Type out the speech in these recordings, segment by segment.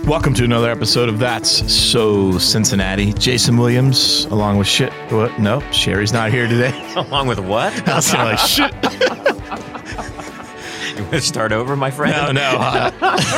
Welcome to another episode of That's So Cincinnati. Jason Williams, along with What? No, Sherry's not here today. Along with what? I was like, shit. You want to start over, my friend? No.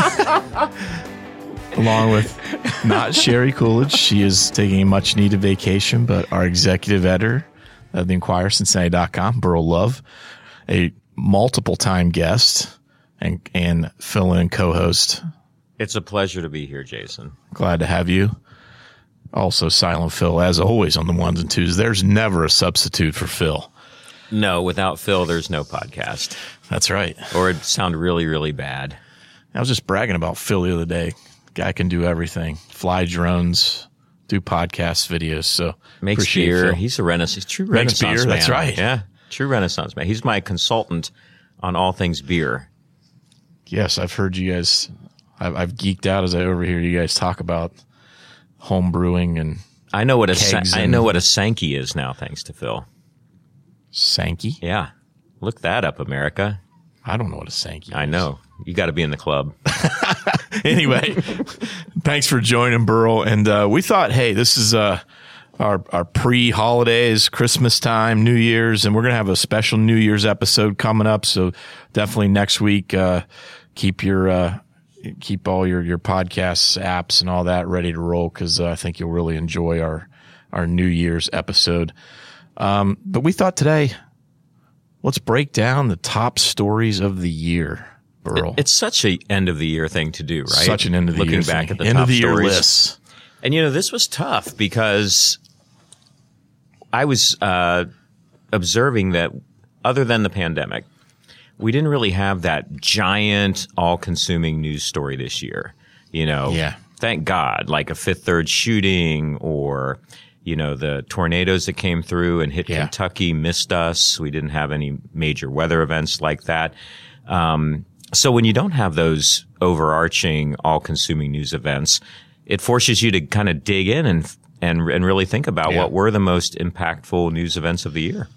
Along with not Sherry Coolidge. She is taking a much-needed vacation, but our executive editor of the Inquirer, Cincinnati.com, Burl Love, a multiple-time guest and fill-in co-host. It's a pleasure to be here, Jason. Glad to have you. Also, Silent Phil, as always, on the ones and twos. There's never a substitute for Phil. No, without Phil, there's no podcast. That's right. Or it'd sound really, really bad. I was just bragging about Phil the other day. Guy can do everything. Fly drones, do podcasts, videos. So makes beer. Phil. He's a true Renaissance beer, man. That's right. Yeah, true Renaissance man. He's my consultant on all things beer. Yes, I've heard you guys. I've geeked out as I overhear you guys talk about home brewing and I know what a Sankey is now, thanks to Phil. Sankey? Yeah. Look that up, America. I don't know what a Sankey is. I know. You got to be in the club. Anyway, thanks for joining, Burl. And we thought, hey, this is our pre-holidays, Christmas time, New Year's, and we're going to have a special New Year's episode coming up. So definitely next week, keep all your podcasts, apps, and all that ready to roll because I think you'll really enjoy our New Year's episode. But we thought today, let's break down the top stories of the year, Burl. It's such an end of the year thing to do, right? Such an end of the year thing. Looking back at the end top of the stories. year lists. And this was tough because I was observing that other than the pandemic, we didn't really have that giant, all-consuming news story this year. Yeah. Thank God, like a Fifth Third shooting or, the tornadoes that came through and hit Kentucky missed us. We didn't have any major weather events like that. So when you don't have those overarching, all-consuming news events, it forces you to kind of dig in and really think about what were the most impactful news events of the year.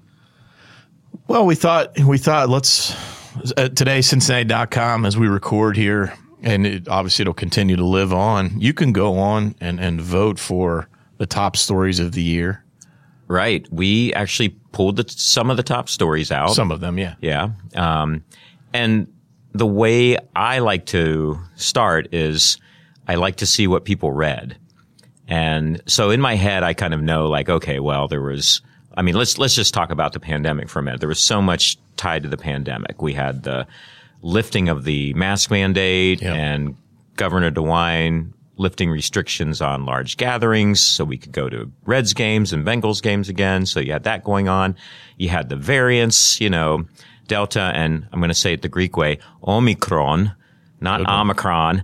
Well, we thought let's today, Cincinnati.com, as we record here, and obviously it'll continue to live on. You can go on and vote for the top stories of the year. Right. We actually pulled some of the top stories out. Some of them, yeah. Yeah. And the way I like to start is I like to see what people read. And so in my head, I kind of know like, okay, well, let's just talk about the pandemic for a minute. There was so much tied to the pandemic. We had the lifting of the mask mandate and Governor DeWine lifting restrictions on large gatherings so we could go to Reds games and Bengals games again. So you had that going on. You had the variants, Delta, and I'm going to say it the Greek way, Omicron, not Omicron.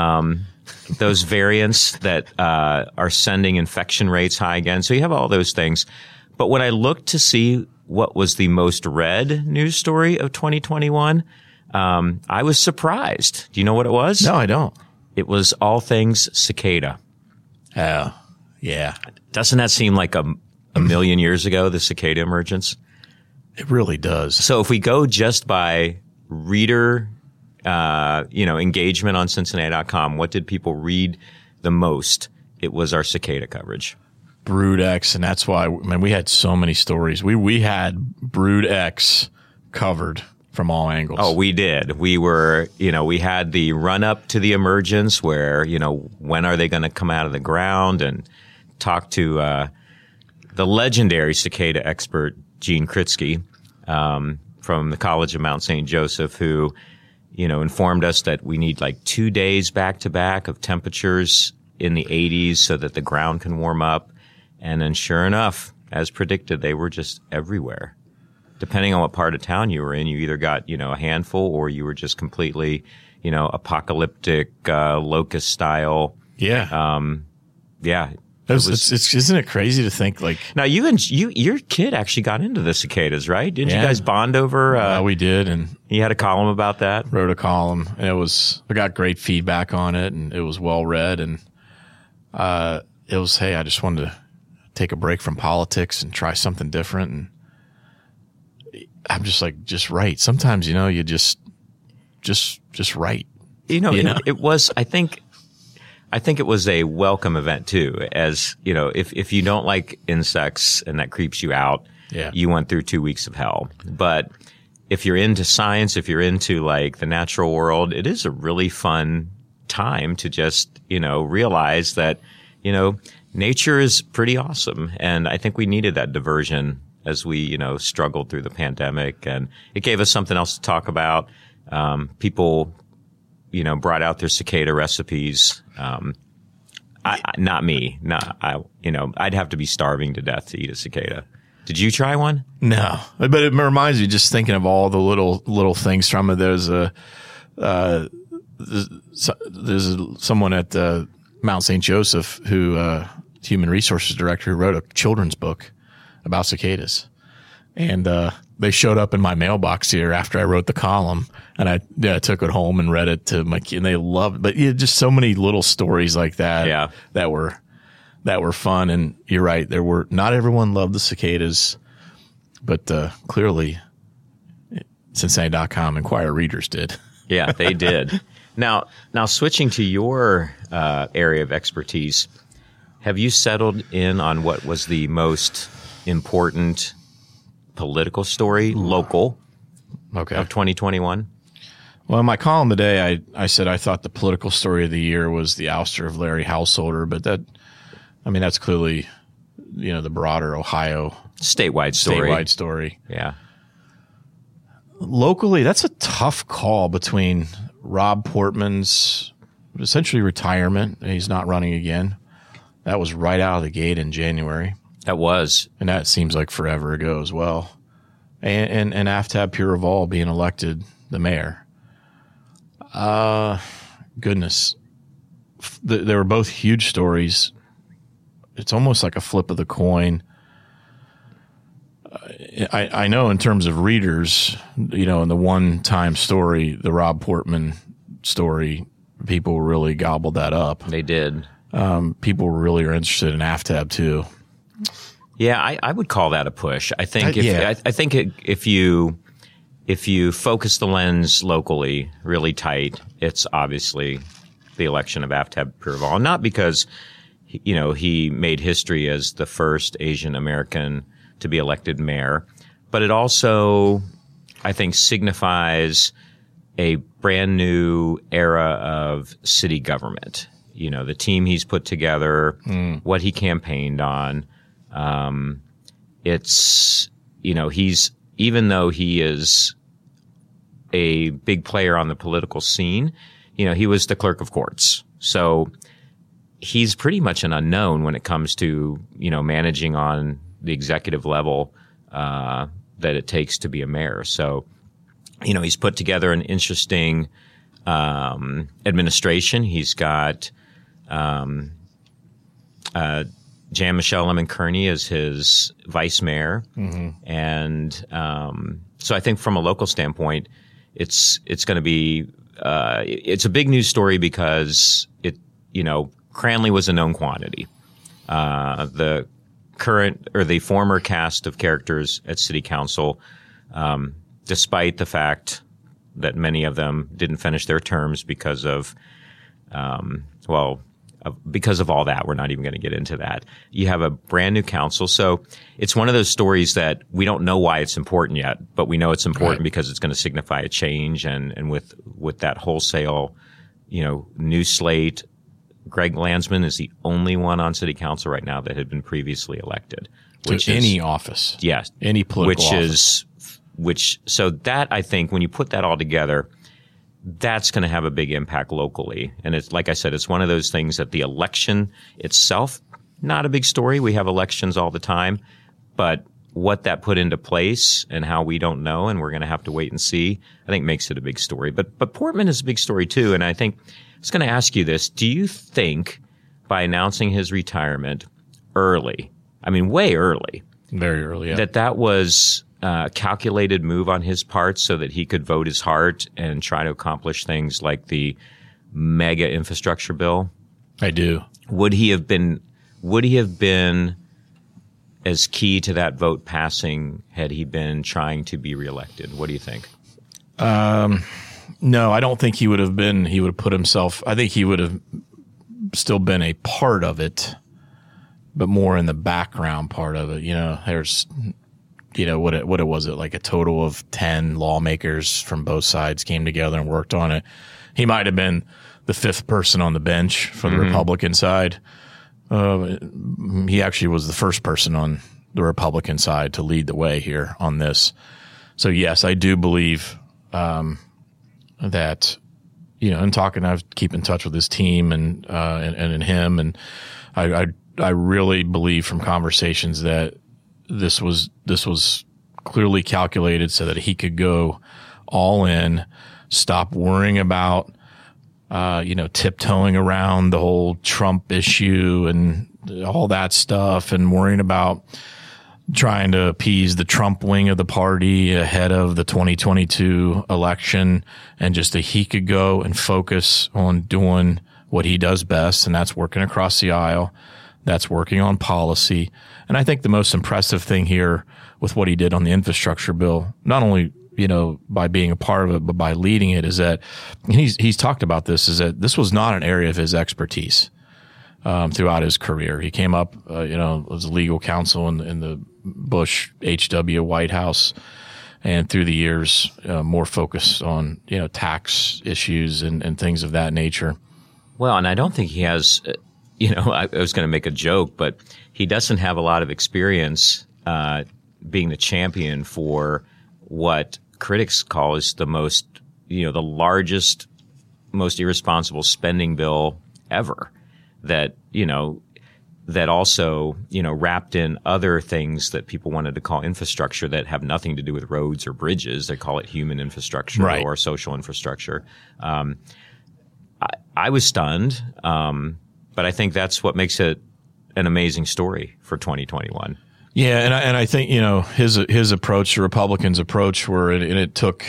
Those variants that are sending infection rates high again. So you have all those things. But when I looked to see what was the most read news story of 2021, I was surprised. Do you know what it was? No, I don't. It was all things cicada. Oh, yeah. Doesn't that seem like a million years ago, the cicada emergence? It really does. So if we go just by reader, engagement on Cincinnati.com, what did people read the most? It was our cicada coverage. Brood X, and that's why, we had so many stories. We had Brood X covered from all angles. Oh, we did. We were, we had the run up to the emergence where, when are they going to come out of the ground, and talk to the legendary cicada expert, Gene Kritsky, from the College of Mount St. Joseph, who, informed us that we need like 2 days back to back of temperatures in the 80s so that the ground can warm up. And then sure enough, as predicted, they were just everywhere. Depending on what part of town you were in, you either got, a handful or you were just completely, apocalyptic, locust style. Yeah. Yeah. Isn't it crazy to think like now your kid actually got into the cicadas, right? Didn't you guys bond over? We did, and he had a column about that. Wrote a column, and I got great feedback on it, and it was well read, and it was, hey, I just wanted to take a break from politics and try something different, and I'm just like, just write. Sometimes you just write. It was, I think, I think it was a welcome event too. As you know, if you don't like insects and that creeps you out, you went through 2 weeks of hell. But if you're into science, if you're into like the natural world, it is a really fun time to just, realize that, nature is pretty awesome. And I think we needed that diversion as we, struggled through the pandemic, and it gave us something else to talk about. People, brought out their cicada recipes. Not me. I'd have to be starving to death to eat a cicada. Did you try one? No, but it reminds me, just thinking of all the little things from it. There's someone at Mount St. Joseph who, human resources director, who wrote a children's book about cicadas. And they showed up in my mailbox here after I wrote the column, and I took it home and read it to my kid, and they loved it. But just so many little stories like that that were fun. And you're right, not everyone loved the cicadas, but clearly Cincinnati.com Inquirer readers did. Yeah, they did. Now switching to your area of expertise, have you settled in on what was the most important political story, local, of 2021? Well, in my column today, I said I thought the political story of the year was the ouster of Larry Householder, but that's clearly, the broader Ohio statewide story. Yeah. Locally, that's a tough call between Rob Portman's essentially retirement. He's not running again. That was right out of the gate in January. That was. And that seems like forever ago as well. And Aftab Puraval being elected the mayor. Goodness. They were both huge stories. It's almost like a flip of the coin. I know in terms of readers, in the one-time story, the Rob Portman story, people really gobbled that up. They did. People really are interested in Aftab too. Yeah, I would call that a push. I think if you focus the lens locally really tight, it's obviously the election of Aftab Puraval, not because he made history as the first Asian American to be elected mayor, but it also, I think, signifies a brand new era of city government. The team he's put together, what he campaigned on. Even though he is a big player on the political scene, he was the clerk of courts. So he's pretty much an unknown when it comes to, managing on the executive level, that it takes to be a mayor. So, he's put together an interesting, administration. He's got, Jan-Michelle Lemon Kearney as his vice mayor. Mm-hmm. And, so I think from a local standpoint, it's going to be, it's a big news story because Cranley was a known quantity. The former cast of characters at City Council, despite the fact that many of them didn't finish their terms because of all that. We're not even going to get into that. You have a brand new council. So it's one of those stories that we don't know why it's important yet, but we know it's important because it's going to signify a change. And with that wholesale, new slate, Greg Landsman is the only one on city council right now that had been previously elected. Any office. Yes. Any political office. So that, I think, when you put that all together, that's going to have a big impact locally. And it's, like I said, it's one of those things that the election itself, not a big story. We have elections all the time, but what that put into place and how we don't know, and we're going to have to wait and see, I think makes it a big story. But Portman is a big story too. And I think I was going to ask you this. Do you think by announcing his retirement early, way early, very early, yeah, that was a calculated move on his part so that he could vote his heart and try to accomplish things like the mega infrastructure bill? I do. Would he have been as key to that vote passing had he been trying to be reelected? What do you think? No, I don't think he would have been. He would have put himself. I think he would have still been a part of it, but more in the background part of it. There's, what was it, like a total of 10 lawmakers from both sides came together and worked on it. He might have been the fifth person on the bench for the Republican side. He actually was the first person on the Republican side to lead the way here on this. So yes, I do believe that, in talking, I keep in touch with his team and him, and I really believe from conversations that this was clearly calculated so that he could go all in, stop worrying about tiptoeing around the whole Trump issue and all that stuff, and worrying about trying to appease the Trump wing of the party ahead of the 2022 election, and just that he could go and focus on doing what he does best, and that's working across the aisle. That's working on policy. And I think the most impressive thing here with what he did on the infrastructure bill, not only by being a part of it, but by leading it, is that he's talked about this, is that this was not an area of his expertise throughout his career. He came up, as legal counsel in the Bush HW White House, and through the years, more focused on, tax issues and things of that nature. Well, and I don't think he has, I was going to make a joke, but he doesn't have a lot of experience being the champion for what critics call is the most, the largest, most irresponsible spending bill ever. That, that also, wrapped in other things that people wanted to call infrastructure that have nothing to do with roads or bridges. They call it human infrastructure or social infrastructure. I was stunned, but I think that's what makes it an amazing story for 2021. Yeah, and I think his approach, the Republicans' approach, it took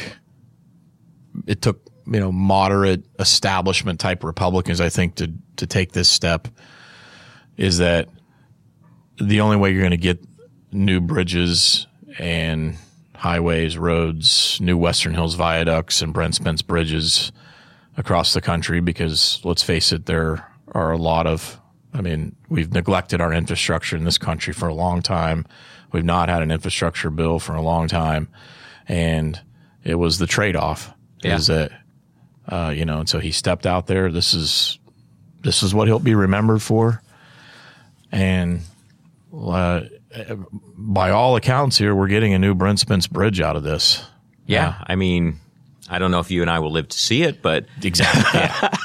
moderate establishment type Republicans, I think, to take this step, is that the only way you're going to get new bridges and highways, roads, new Western Hills viaducts and Brent Spence bridges across the country, because let's face it, there are a lot of, we've neglected our infrastructure in this country for a long time. We've not had an infrastructure bill for a long time. And it was the trade-off is that, and so he stepped out there. This is what he'll be remembered for. And by all accounts here, we're getting a new Brent Spence bridge out of this. Yeah. I don't know if you and I will live to see it, but exactly.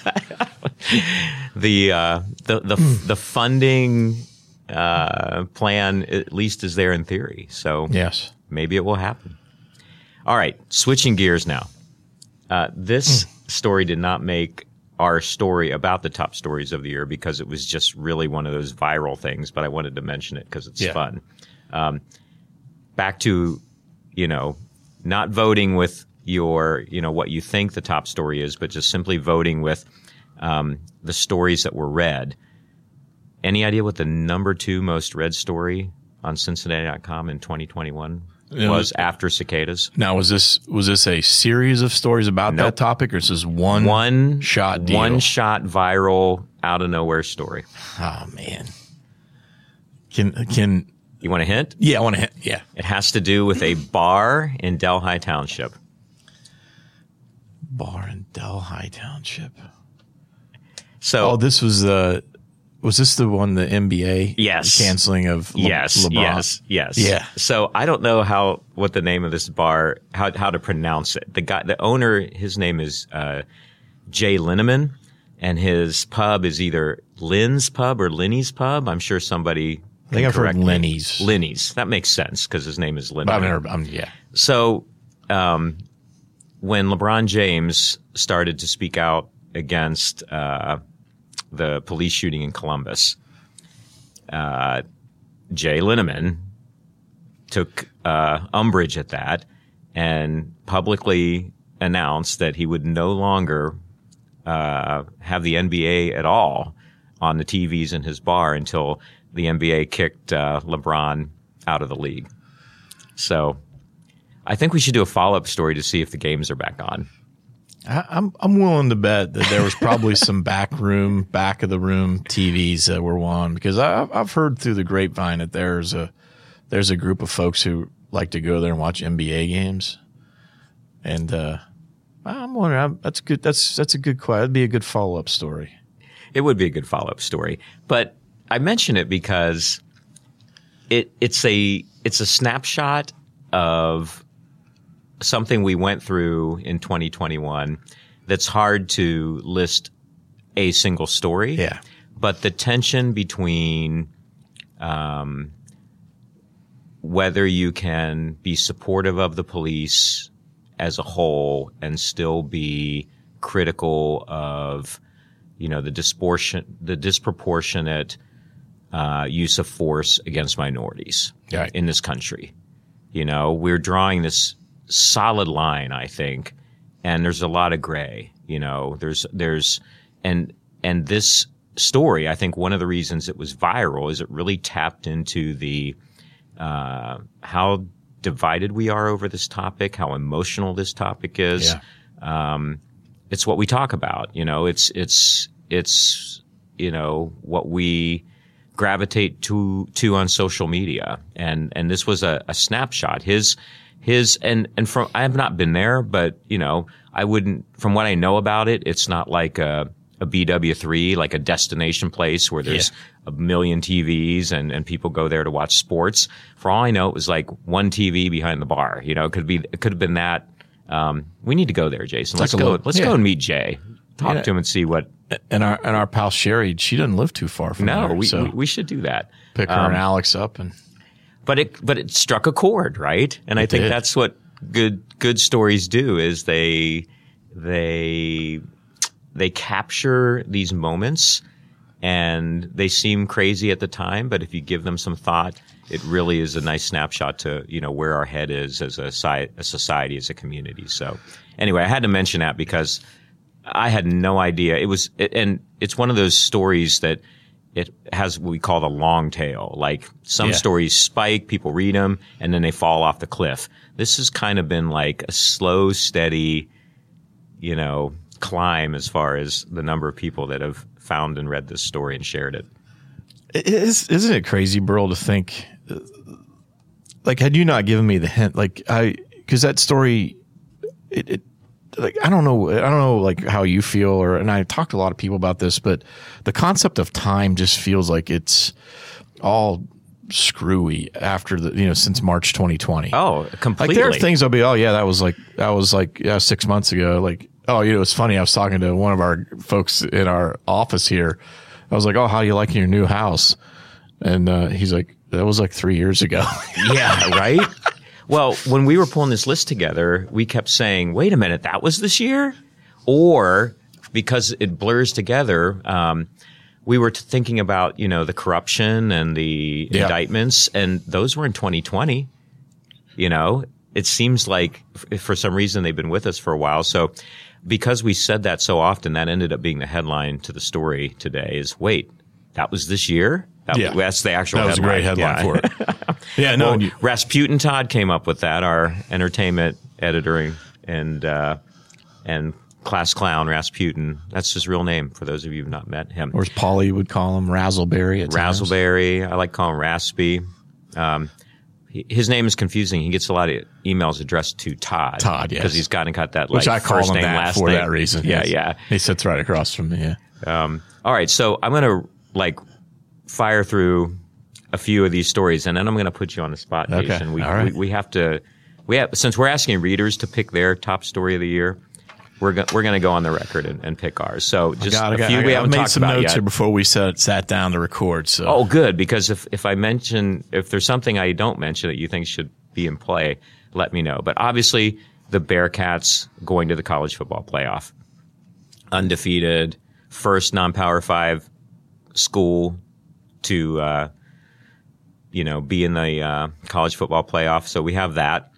Yeah. The funding plan at least is there in theory. So yes, maybe it will happen. All right, switching gears now. This story did not make our story about the top stories of the year because it was just really one of those viral things, but I wanted to mention it because it's fun. Back to, not voting with your, what you think the top story is, but just simply voting with the stories that were read. Any idea what the number 2 most read story on Cincinnati.com in 2021 was after cicadas? Now, was this a series of stories about that topic, or is this one shot deal? One shot viral out of nowhere story. Oh man. Can you want a hint? Yeah, I want a hint. Yeah. It has to do with a bar in Delhi Township. Bar in Delhi Township. So this was this the one, the NBA canceling of LeBron? Yes. Yeah. So I don't know what the name of this bar, how to pronounce it. The owner, his name is Jay Linneman, and his pub is either Lynn's Pub or Lenny's Pub. I'm sure somebody I think I've heard Lenny's. Lenny's. That makes sense because his name is Linneman. Yeah. So when LeBron James started to speak out against the police shooting in Columbus, Jay Linneman took umbrage at that and publicly announced that he would no longer have the NBA at all on the TVs in his bar until the NBA kicked LeBron out of the league. So I think we should do a follow-up story to see if the games are back on. I'm willing to bet that there was probably some back of the room TVs that were on, because I've heard through the grapevine that there's a group of folks who like to go there and watch NBA games, and I'm wondering, that's good. That's a good question. That'd be a good follow up story. It would be a good follow up story, but I mention it because it's a snapshot of something we went through in 2021 that's hard to list a single story. Yeah. But the tension between whether you can be supportive of the police as a whole and still be critical of, the disproportionate use of force against minorities in this country. We're drawing this solid line, I think, and there's a lot of gray. There's and this story, I think one of the reasons it was viral is it really tapped into the how divided we are over this topic, how emotional this topic is. Yeah. It's what we talk about. It's what we gravitate to on social media, and this was a snapshot. And from, I have not been there, but I wouldn't, from what I know about it, it's not like a BW3, like a destination place where there's a million TVs and people go there to watch sports. For all I know, it was like one TV behind the bar. It could have been that. We need to go there, Jason. Let's go and meet Jay. Talk to him and see what. And our pal Sherry, she doesn't live too far from there. No, we should do that. Pick her and Alex up and. But it struck a chord, right? And I think that's what good stories do, is they capture these moments, and they seem crazy at the time, but if you give them some thought, it really is a nice snapshot to, where our head is as a society, as a community. So anyway, I had to mention that because I had no idea. And it's one of those stories that it has what we call the long tail. Like some stories spike, people read them, and then they fall off the cliff. This has kind of been like a slow, steady, climb as far as the number of people that have found and read this story and shared it. Isn't it crazy, Burl, to think, like, had you not given me the hint, because that story, I don't know, like how you feel, and I talked to a lot of people about this, but the concept of time just feels like it's all screwy after since March 2020. Oh, completely. Like there are things I'll be, that was 6 months ago. Like, it's funny. I was talking to one of our folks in our office here. I was like, how you liking your new house? And he's like, that was like 3 years ago. Yeah, right? Well, when we were pulling this list together, we kept saying, wait a minute, that was this year? Or because it blurs together, we were thinking about, the corruption and the indictments, and those were in 2020. It seems like for some reason they've been with us for a while. So because we said that so often, that ended up being the headline to the story today is, wait, that was this year? That's the actual headline. That was a great headline for it. Yeah, no. Well, Rasputin Todd came up with that, our entertainment editor and class clown, Rasputin. That's his real name for those of you who have not met him. Or as Paulie would call him, Razzleberry at times. Razzleberry. I like calling him Raspy. His name is confusing. He gets a lot of emails addressed to Todd. Todd, yes. Because he's got that, which I call first him name, that last for name. that reason. Yeah, yes. yeah. He sits right across from me, All right, so I'm going to, fire through a few of these stories, and then I'm going to put you on the spot, Jason. Okay. We have since we're asking readers to pick their top story of the year, we're going to go on the record and pick ours. So just a few we haven't talked about yet. I made some notes here before we sat down to record. So. Oh, good, because if there's something I don't mention that you think should be in play, let me know. But obviously, the Bearcats going to the college football playoff, undefeated, first non-Power 5 school to be in the college football playoff. So we have that.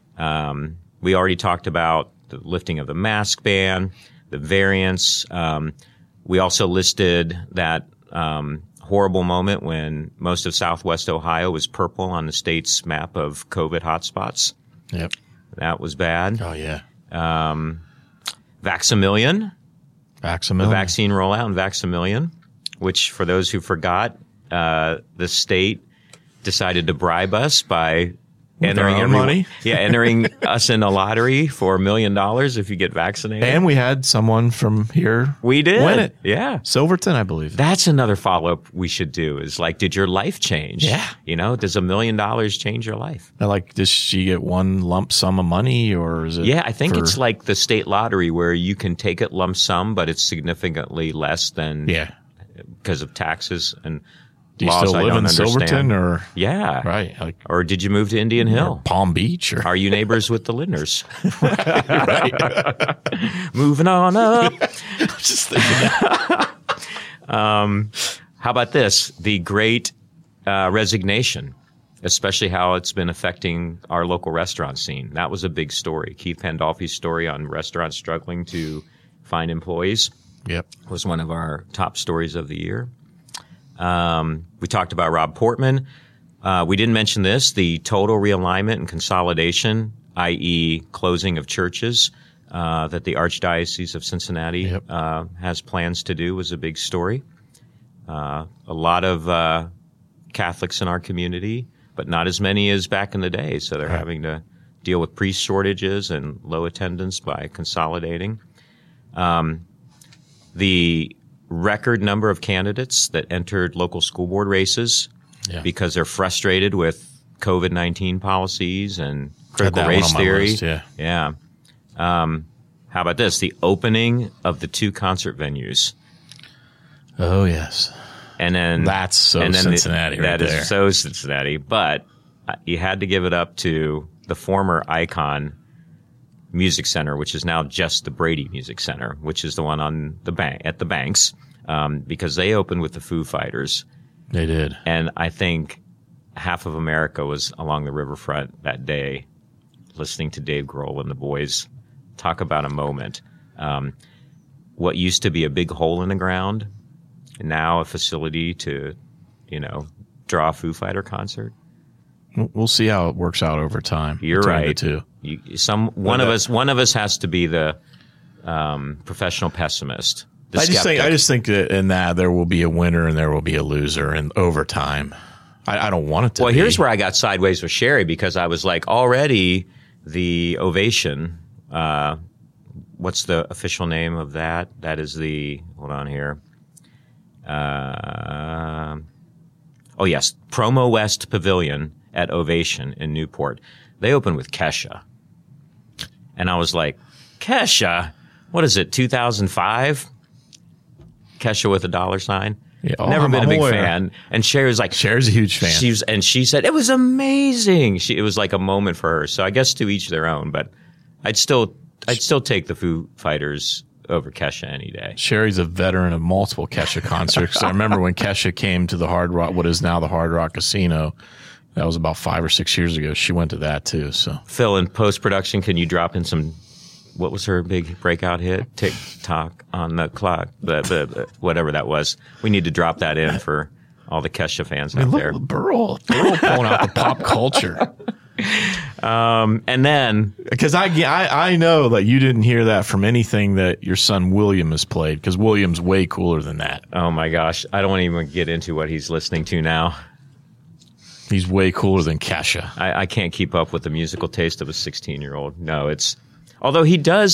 We already talked about the lifting of the mask ban, the variants. We also listed that horrible moment when most of Southwest Ohio was purple on the state's map of COVID hotspots. Yep. That was bad. Oh, yeah. Vaxamillion, the Vaxamillion. vaccine rollout in Vaxamillion, which for those who forgot, the state decided to bribe us by entering our own money? entering us in a lottery for $1 million if you get vaccinated. And we had someone from here We did. win it. Yeah. Silverton, I believe. That's another follow-up we should do is like, did your life change? Yeah. You know, does $1 million change your life? Now, like, does she get one lump sum of money, or is it? Yeah, I think for- it's like the state lottery where you can take it lump sum, but it's significantly less than because of taxes and Do you laws still I live don't in understand. Silverton, or Yeah. right? Like, Or did you move to Indian Hill? Palm Beach, or Are you neighbors with the Lindners? right? Moving on up. Just thinking that. How about this? The great resignation, especially how it's been affecting our local restaurant scene. That was a big story. Keith Pandolfi's story on restaurants struggling to find employees Yep. was one of our top stories of the year. We talked about Rob Portman. We didn't mention this, the total realignment and consolidation, i.e. closing of churches, that the Archdiocese of Cincinnati has plans to do was a big story. A lot of Catholics in our community, but not as many as back in the day. So they're having to deal with priest shortages and low attendance by consolidating. The record number of candidates that entered local school board races because they're frustrated with COVID-19 policies and critical race theory. List, Yeah. How about this? The opening of the 2 concert venues. Oh yes. And then That's so Cincinnati right That is there. so Cincinnati. But you had to give it up to the former Icon Music Center, which is now just the Brady Music Center, which is the one on the bank at the Banks, because they opened with the Foo Fighters. They did. And I think half of America was along the riverfront that day listening to Dave Grohl and the boys talk about a moment. What used to be a big hole in the ground, now a facility to, draw a Foo Fighter concert. We'll see how it works out over time. You're between right. The two. One of us has to be the professional pessimist. I just think that in that there will be a winner and there will be a loser in overtime. I don't want it to. Well, be. here's where I got sideways with Sherry, because I was like, already the ovation. What's the official name of that? That is the. Hold on here. Oh yes, Promo West Pavilion at Ovation in Newport. They opened with Kesha, and I was like, Kesha, what is it? 2005. Kesha with a $sign. Yeah, Never been a big aware. fan. And Sherry was like, Cher's a huge fan. she said it was amazing. It was like a moment for her. So I guess to each their own. But I'd still take the Foo Fighters over Kesha any day. Sherry's a veteran of multiple Kesha concerts. I remember when Kesha came to the Hard Rock, what is now the Hard Rock Casino. That was about 5 or 6 years ago. She went to that too. So Phil, in post production, can you drop in some? What was her big breakout hit? Tick tock on the clock. Whatever that was. We need to drop that in for all the Kesha fans out there. Burl pulling out the pop culture. And then Because I know that you didn't hear that from anything that your son William has played, because William's way cooler than that. oh my gosh, I don't want to even get into what he's listening to now. He's way cooler than Kesha. I can't keep up with the musical taste of a 16-year-old. No, it's although he got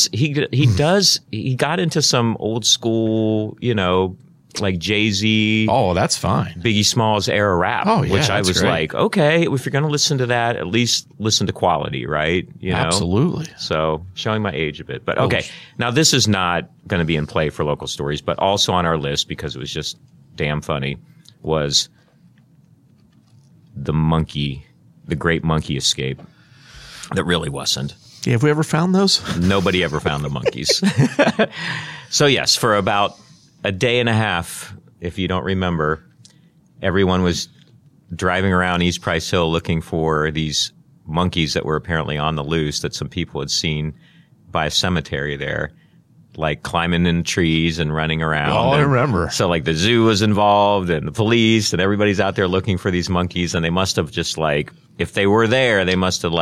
into some old school, like Jay-Z, Oh, that's fine. Biggie Smalls era rap, Oh, yeah, which I that's was great. like, okay, if you're going to listen to that, at least listen to quality, right? Absolutely. So showing my age a bit, but okay. Oh. Now this is not going to be in play for local stories, but also on our list because it was just damn funny was the great monkey escape that really wasn't. Yeah, have we ever found those? Nobody ever found the monkeys. So yes, for about a day and a half, if you don't remember, everyone was driving around East Price Hill looking for these monkeys that were apparently on the loose that some people had seen by a cemetery there, like climbing in trees and running around. Oh, I And remember. So like the zoo was involved and the police and everybody's out there looking for these monkeys, and they must have just like, if they were there, they must have like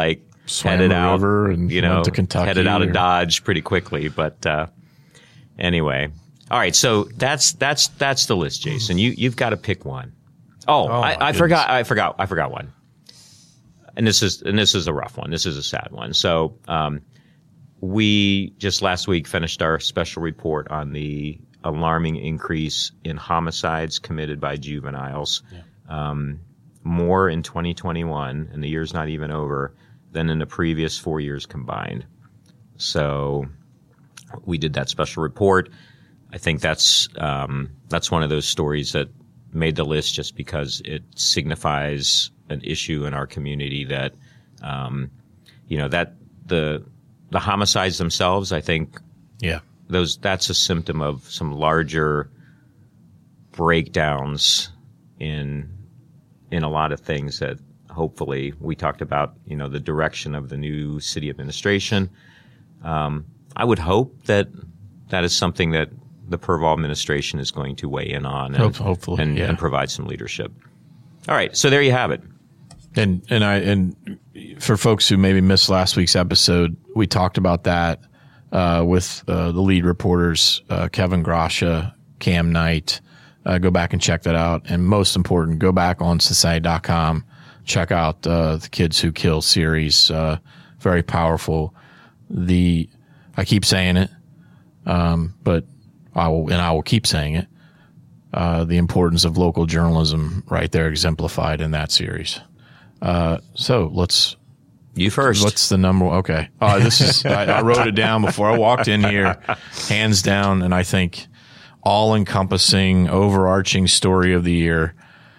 Swam headed the out, river and went to Kentucky, headed out of Dodge pretty quickly. But anyway, all right. So that's the list, Jason. You've got to pick one. I forgot one. And this is a rough one. This is a sad one. So we just last week finished our special report on the alarming increase in homicides committed by juveniles. Yeah. More in 2021, and the year's not even over, than in the previous 4 years combined. So we did that special report. I think that's one of those stories that made the list just because it signifies an issue in our community that, that the homicides themselves, I think, that's a symptom of some larger breakdowns in a lot of things that hopefully we talked about, the direction of the new city administration. I would hope that is something that the Purval administration is going to weigh in on hopefully, and provide some leadership. All right. So there you have it. And for folks who maybe missed last week's episode, we talked about that with the lead reporters, Kevin Grasha, Cam Knight. Go back and check that out. And most important, go back on Cincinnati.com. Check out the Kids Who Kill series. Very powerful. I keep saying it, but I will keep saying it. The importance of local journalism right there exemplified in that series. So let's. You first. What's the number? Okay. This is, I wrote it down before I walked in here, hands down. And I think all encompassing, overarching story of the year,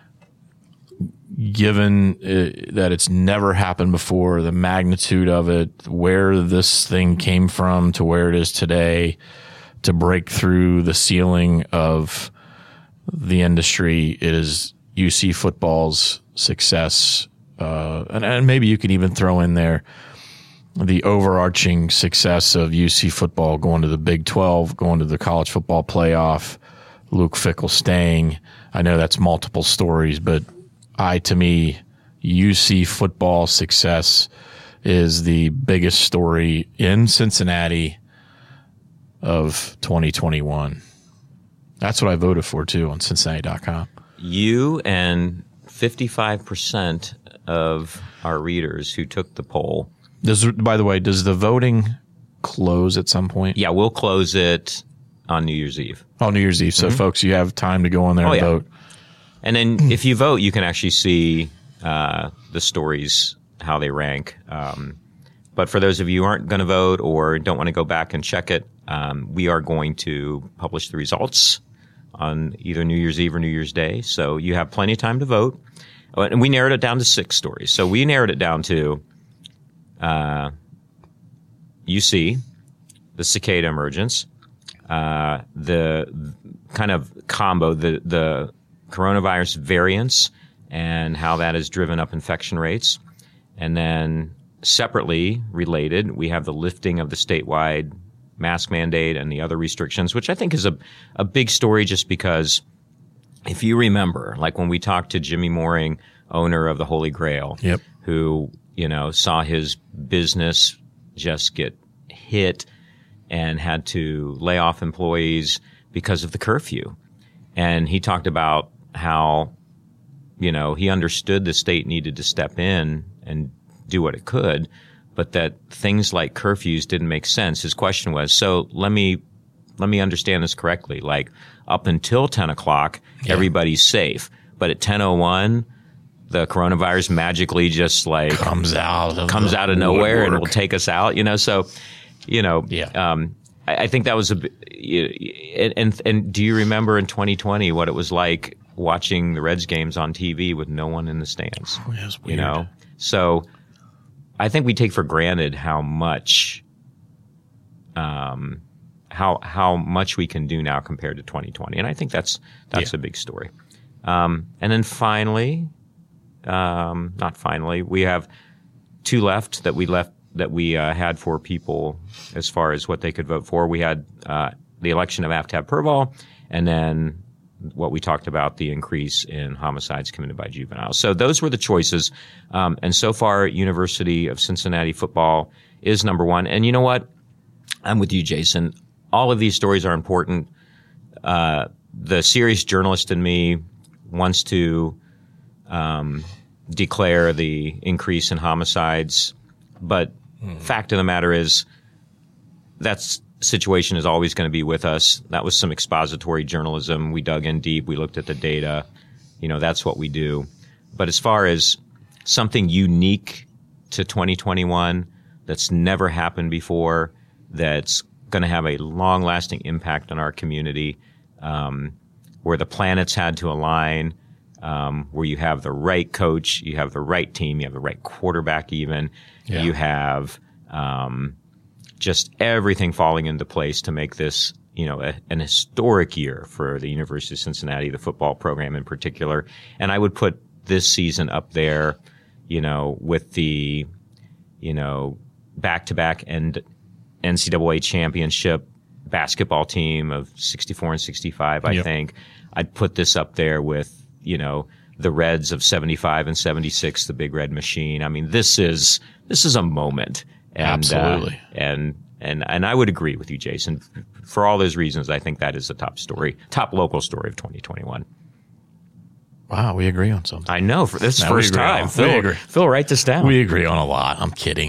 given that it's never happened before, the magnitude of it, where this thing came from to where it is today, to break through the ceiling of the industry, it is UC football's success. And maybe you could even throw in there the overarching success of UC football going to the Big 12, going to the college football playoff, Luke Fickell staying. I know that's multiple stories, but to me, UC football success is the biggest story in Cincinnati of 2021. That's what I voted for too on Cincinnati.com. You and 55% of our readers who took the poll. By the way, does the voting close at some point? Yeah, we'll close it on New Year's Eve. Oh, New Year's Eve. So, folks, you have time to go on there and vote. And then if you vote, you can actually see the stories, how they rank. But for those of you who aren't going to vote or don't want to go back and check it, we are going to publish the results on either New Year's Eve or New Year's Day. So you have plenty of time to vote. And we narrowed it down to 6 stories. So we narrowed it down to UC, the cicada emergence, the kind of combo, the coronavirus variants and how that has driven up infection rates. And then separately related, we have the lifting of the statewide mask mandate and the other restrictions, which I think is a big story just because if you remember, like when we talked to Jimmy Mooring, owner of the Holy Grail, who, saw his business just get hit and had to lay off employees because of the curfew. And he talked about how, he understood the state needed to step in and do what it could, but that things like curfews didn't make sense. His question was, so let me understand this correctly. Like up until 10 o'clock, everybody's safe. But at 10:01, the coronavirus magically just like comes out of nowhere and will take us out, So, I think that was and do you remember in 2020 what it was like watching the Reds games on TV with no one in the stands? Oh, yeah, it was weird. So I think we take for granted how much, how much we can do now compared to 2020, and I think that's a big story. And then finally, we have 2 left that we had for people as far as what they could vote for. We had the election of Aftab Purval, and then what we talked about, the increase in homicides committed by juveniles. So those were the choices. And so far, University of Cincinnati football is number one. And you know what? I'm with you, Jason. All of these stories are important. The serious journalist in me wants to declare the increase in homicides. But fact of the matter is that situation is always going to be with us. That was some expository journalism. We dug in deep. We looked at the data. That's what we do. But as far as something unique to 2021 that's never happened before, that's going to have a long-lasting impact on our community, where the planets had to align, where you have the right coach, you have the right team, you have the right quarterback even, you have just everything falling into place to make this, an historic year for the University of Cincinnati, the football program in particular. And I would put this season up there, with the, back-to-back and NCAA championship basketball team of 64 and 65, I think. I'd put this up there with, the Reds of 75 and 76, the Big Red Machine. I mean, this is a moment. And, absolutely. And I would agree with you, Jason. For all those reasons, I think that is the top local story of 2021. Wow, we agree on something. I know. For this first time. Phil, write this down. We agree on a lot. I'm kidding.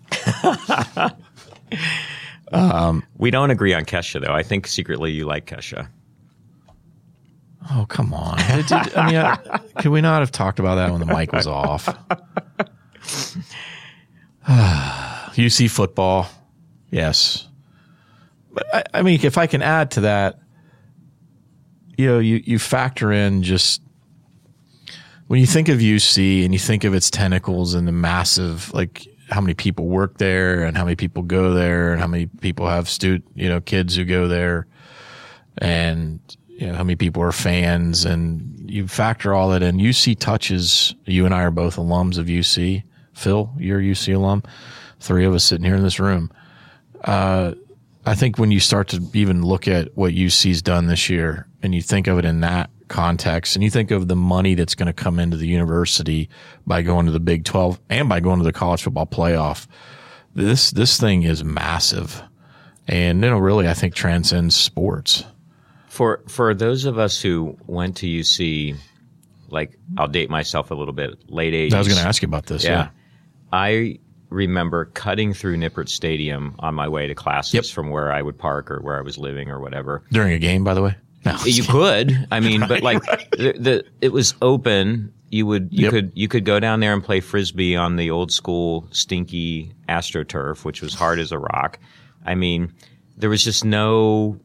We don't agree on Kesha, though. I think secretly you like Kesha. Oh, come on. Could we not have talked about that when the mic was off? UC football, yes. But if I can add to that, you factor in just when you think of UC and you think of its tentacles and the massive, like how many people work there and how many people go there and how many people have kids who go there and how many people are fans, and you factor all that in. UC touches, you and I are both alums of UC. Phil, you're a UC alum. 3 of us sitting here in this room. I think when you start to even look at what UC's done this year and you think of it in that context and you think of the money that's going to come into the university by going to the Big 12 and by going to the college football playoff, this thing is massive and really I think transcends sports. For those of us who went to UC, like I'll date myself a little bit, late 80s. I was going to ask you about this. Yeah. I remember cutting through Nippert Stadium on my way to classes from where I would park or where I was living or whatever. During a game, by the way? No. You could. But like it was open. You could go down there and play Frisbee on the old school stinky AstroTurf, which was hard as a rock. There was just no...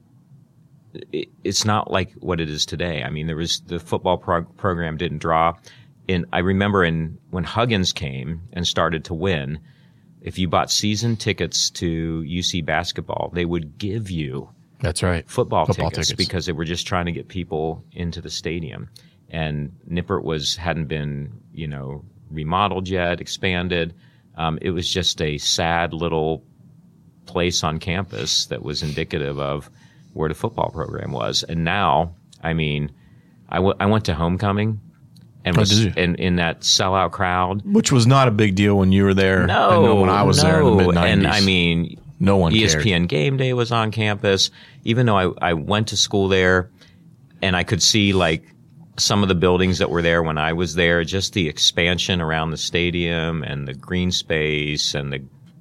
It's not like what it is today. There was the football program didn't draw. I remember when Huggins came and started to win, if you bought season tickets to UC basketball, they would give you football tickets because they were just trying to get people into the stadium. And Nippert hadn't been remodeled yet, expanded. It was just a sad little place on campus that was indicative of where the football program was. And now, I went to homecoming and was in that sellout crowd. Which was not a big deal when you were there. No. When I was there in the mid-90s. And no one ESPN cared. Game Day was on campus. Even though I went to school there and I could see like some of the buildings that were there when I was there, just the expansion around the stadium and the green space and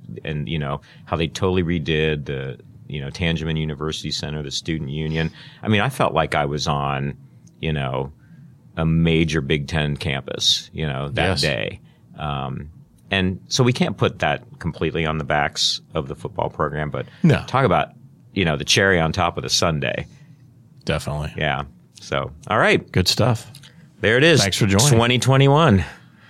how they totally redid the Tangeman University Center, the Student Union. I felt like I was on, a major Big Ten campus, that day. And so we can't put that completely on the backs of the football program, but talk about, the cherry on top of the sundae. Definitely. Yeah. So, all right. Good stuff. There it is. Thanks for joining. 2021.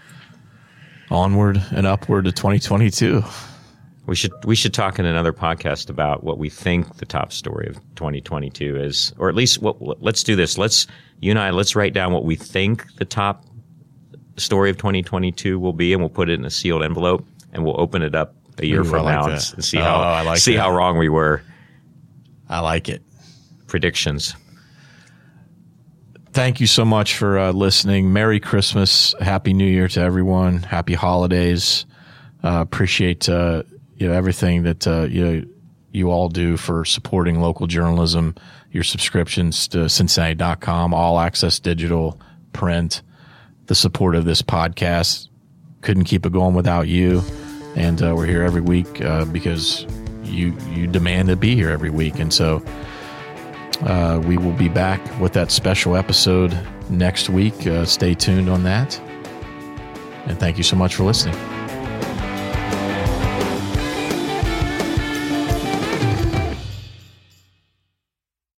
Onward and upward to 2022. We should talk in another podcast about what we think the top story of 2022 is, or at least let's do this. You and I, let's write down what we think the top story of 2022 will be, and we'll put it in a sealed envelope, and we'll open it up a year from now and see how wrong we were. I like it. Predictions. thank you so much for listening. Merry Christmas, Happy New Year to everyone. Happy holidays. Appreciate everything that you all do for supporting local journalism. Your subscriptions to Cincinnati.com, All Access Digital, print, the support of this podcast. Couldn't keep it going without you. And we're here every week because you demand to be here every week. And so we will be back with that special episode next week. Stay tuned on that. And thank you so much for listening.